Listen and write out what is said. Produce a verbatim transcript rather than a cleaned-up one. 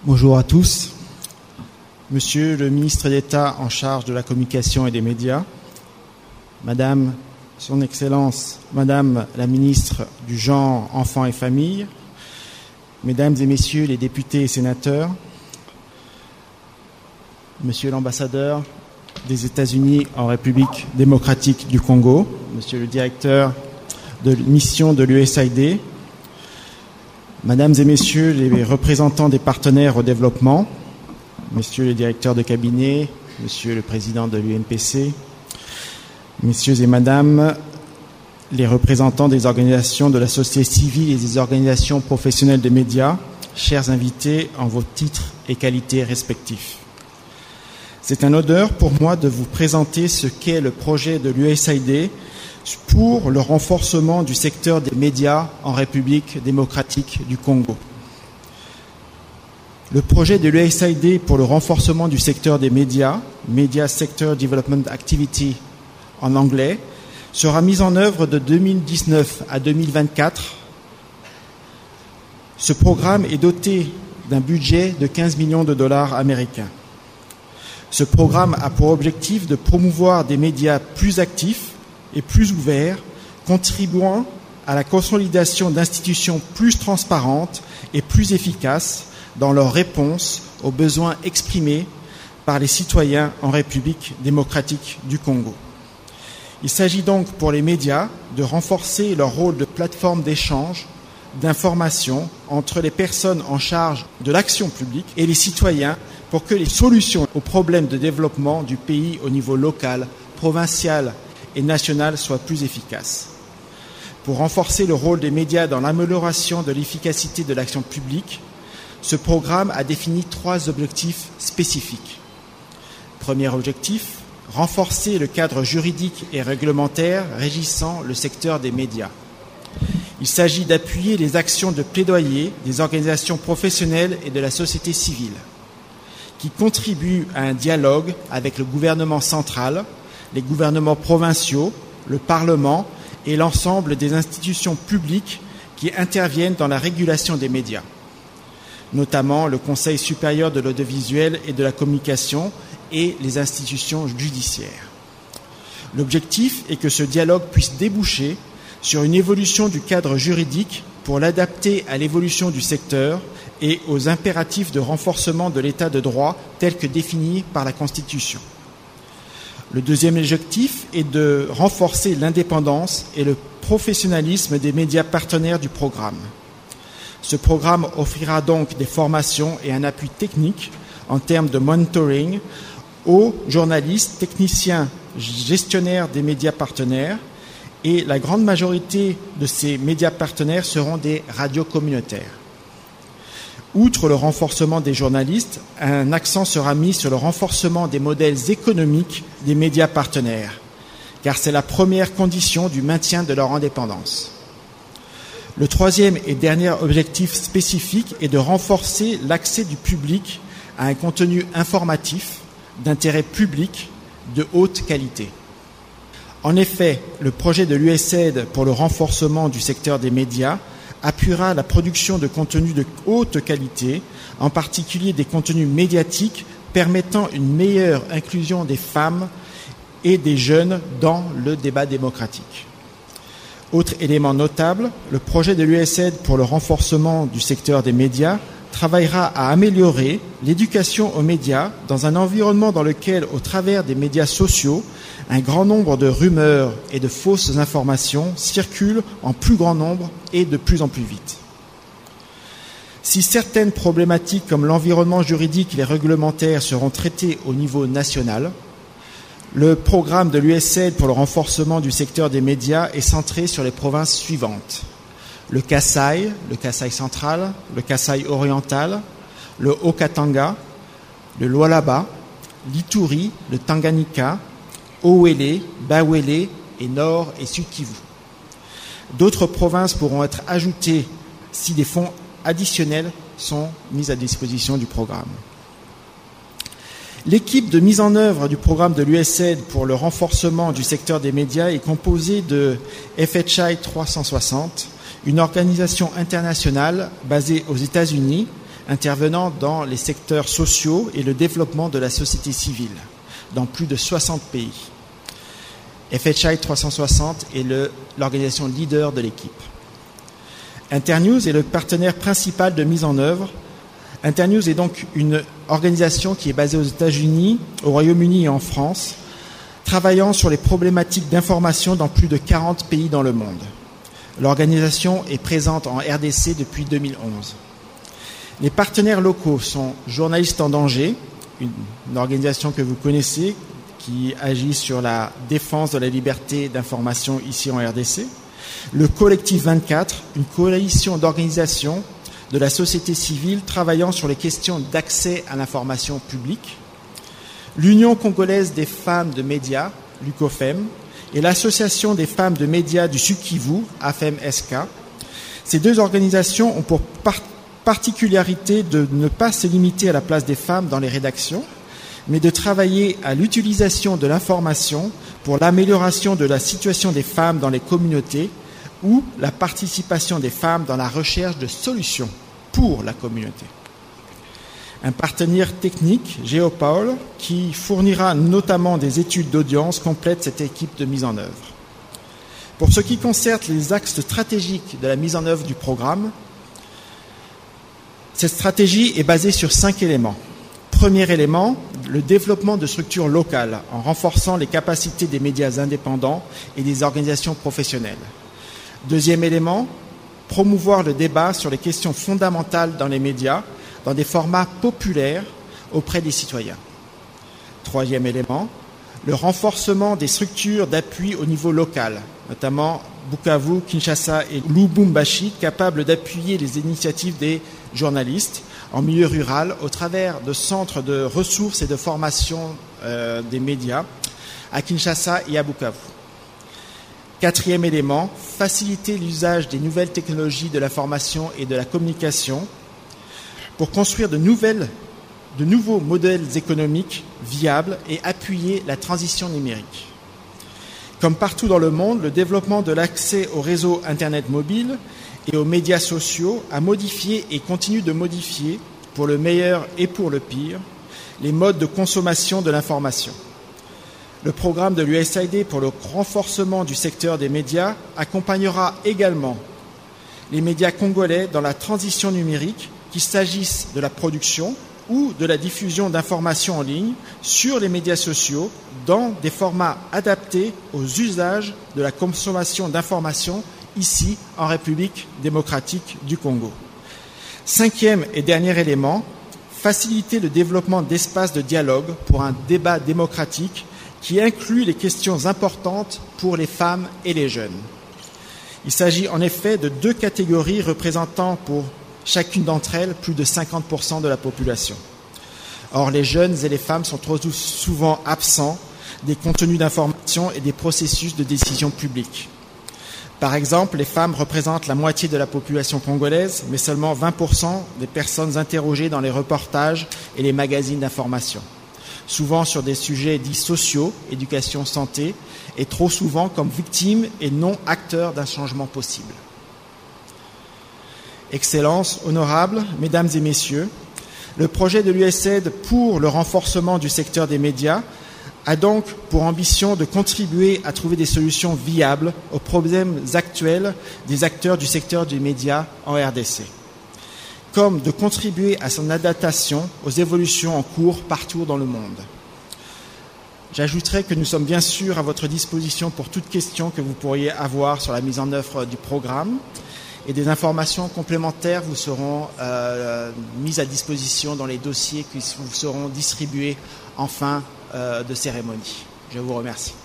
Bonjour à tous. Monsieur le ministre d'État en charge de la communication et des médias, Madame, Son Excellence, Madame la ministre du Genre, Enfants et Familles, Mesdames et Messieurs les députés et sénateurs, Monsieur l'ambassadeur des États-Unis en République démocratique du Congo, Monsieur le directeur de mission de l'U S A I D, Mesdames et Messieurs les représentants des partenaires au développement, Messieurs les directeurs de cabinet, Monsieur le président de l'U N P C, Messieurs et Madame les représentants des organisations de la société civile et des organisations professionnelles des médias, chers invités en vos titres et qualités respectifs. C'est un honneur pour moi de vous présenter ce qu'est le projet de l'U S A I D pour le renforcement du secteur des médias en République démocratique du Congo. Le projet de l'U S A I D pour le renforcement du secteur des médias, Media Sector Development Activity en anglais, sera mis en œuvre de deux mille dix-neuf à deux mille vingt-quatre. Ce programme est doté d'un budget de quinze millions de dollars américains. Ce programme a pour objectif de promouvoir des médias plus actifs et plus ouverts, contribuant à la consolidation d'institutions plus transparentes et plus efficaces dans leur réponse aux besoins exprimés par les citoyens en République démocratique du Congo. Il s'agit donc pour les médias de renforcer leur rôle de plateforme d'échange, d'information entre les personnes en charge de l'action publique et les citoyens pour que les solutions aux problèmes de développement du pays au niveau local, provincial et national soient plus efficaces. Pour renforcer le rôle des médias dans l'amélioration de l'efficacité de l'action publique, ce programme a défini trois objectifs spécifiques. Premier objectif, renforcer le cadre juridique et réglementaire régissant le secteur des médias. Il s'agit d'appuyer les actions de plaidoyer des organisations professionnelles et de la société civile, qui contribuent à un dialogue avec le gouvernement central, les gouvernements provinciaux, le Parlement et l'ensemble des institutions publiques qui interviennent dans la régulation des médias, notamment le Conseil supérieur de l'audiovisuel et de la communication et les institutions judiciaires. L'objectif est que ce dialogue puisse déboucher sur une évolution du cadre juridique pour l'adapter à l'évolution du secteur et aux impératifs de renforcement de l'état de droit tels que définis par la Constitution. Le deuxième objectif est de renforcer l'indépendance et le professionnalisme des médias partenaires du programme. Ce programme offrira donc des formations et un appui technique en termes de monitoring aux journalistes, techniciens, gestionnaires des médias partenaires, et la grande majorité de ces médias partenaires seront des radios communautaires. Outre le renforcement des journalistes, un accent sera mis sur le renforcement des modèles économiques des médias partenaires, car c'est la première condition du maintien de leur indépendance. Le troisième et dernier objectif spécifique est de renforcer l'accès du public à un contenu informatif d'intérêt public de haute qualité. En effet, le projet de l'U S A I D pour le renforcement du secteur des médias appuiera la production de contenus de haute qualité, en particulier des contenus médiatiques permettant une meilleure inclusion des femmes et des jeunes dans le débat démocratique. Autre élément notable, le projet de l'U S A I D pour le renforcement du secteur des médias travaillera à améliorer l'éducation aux médias dans un environnement dans lequel, au travers des médias sociaux, un grand nombre de rumeurs et de fausses informations circulent en plus grand nombre et de plus en plus vite. Si certaines problématiques comme l'environnement juridique et les réglementaires seront traitées au niveau national, le programme de l'U S A I D pour le renforcement du secteur des médias est centré sur les provinces suivantes: le Kasaï, le Kasaï central, le Kasaï oriental, le Haut-Katanga, le Lualaba, l'Ituri, le Tanganyika, Owélé, Bawélé et Nord et Sud Kivu. D'autres provinces pourront être ajoutées si des fonds additionnels sont mis à disposition du programme. L'équipe de mise en œuvre du programme de l'U S A I D pour le renforcement du secteur des médias est composée de F H I trois cent soixante, une organisation internationale basée aux États-Unis, intervenant dans les secteurs sociaux et le développement de la société civile, dans plus de soixante pays. F H I trois cent soixante est le, l'organisation leader de l'équipe. Internews est le partenaire principal de mise en œuvre. Internews est donc une organisation qui est basée aux États-Unis, au Royaume-Uni et en France, travaillant sur les problématiques d'information dans plus de quarante pays dans le monde. L'organisation est présente en R D C depuis deux mille onze. Les partenaires locaux sont Journalistes en danger, une, une organisation que vous connaissez, qui agit sur la défense de la liberté d'information ici en R D C. Le Collectif vingt-quatre, une coalition d'organisations de la société civile travaillant sur les questions d'accès à l'information publique. L'Union congolaise des femmes de médias, l'UCOFEM, et l'Association des femmes de médias du Sud-Kivu, A F E M S K. Ces deux organisations ont pour par- particularité de ne pas se limiter à la place des femmes dans les rédactions, mais de travailler à l'utilisation de l'information pour l'amélioration de la situation des femmes dans les communautés ou la participation des femmes dans la recherche de solutions pour la communauté. Un partenaire technique, Géopower, qui fournira notamment des études d'audience, complète cette équipe de mise en œuvre. Pour ce qui concerne les axes stratégiques de la mise en œuvre du programme, cette stratégie est basée sur cinq éléments. Premier élément, le développement de structures locales en renforçant les capacités des médias indépendants et des organisations professionnelles. Deuxième élément, promouvoir le débat sur les questions fondamentales dans les médias dans des formats populaires auprès des citoyens. Troisième élément, le renforcement des structures d'appui au niveau local, notamment Bukavu, Kinshasa et Lubumbashi, capables d'appuyer les initiatives des journalistes en milieu rural au travers de centres de ressources et de formation euh, des médias à Kinshasa et à Bukavu. Quatrième élément, faciliter l'usage des nouvelles technologies de l'information et de la communication pour construire de, nouvelles, de nouveaux modèles économiques viables et appuyer la transition numérique. Comme partout dans le monde, le développement de l'accès au réseau Internet mobile et aux médias sociaux a modifié et continue de modifier, pour le meilleur et pour le pire, les modes de consommation de l'information. Le programme de l'U S A I D pour le renforcement du secteur des médias accompagnera également les médias congolais dans la transition numérique, qu'il s'agisse de la production ou de la diffusion d'informations en ligne sur les médias sociaux dans des formats adaptés aux usages de la consommation d'informations ici en République démocratique du Congo. Cinquième et dernier élément, faciliter le développement d'espaces de dialogue pour un débat démocratique qui inclut les questions importantes pour les femmes et les jeunes. Il s'agit en effet de deux catégories représentant pour chacune d'entre elles plus de cinquante pour cent de la population. Or, les jeunes et les femmes sont trop souvent absents des contenus d'information et des processus de décision publique. Par exemple, les femmes représentent la moitié de la population congolaise, mais seulement vingt pour cent des personnes interrogées dans les reportages et les magazines d'information, souvent sur des sujets dits sociaux, éducation, santé, et trop souvent comme victimes et non acteurs d'un changement possible. Excellences, honorables, mesdames et messieurs, le projet de l'U S A I D pour le renforcement du secteur des médias a donc pour ambition de contribuer à trouver des solutions viables aux problèmes actuels des acteurs du secteur des médias en R D C, comme de contribuer à son adaptation aux évolutions en cours partout dans le monde. J'ajouterai que nous sommes bien sûr à votre disposition pour toute question que vous pourriez avoir sur la mise en œuvre du programme, et des informations complémentaires vous seront euh, mises à disposition dans les dossiers qui vous seront distribués en fin euh, de cérémonie. Je vous remercie.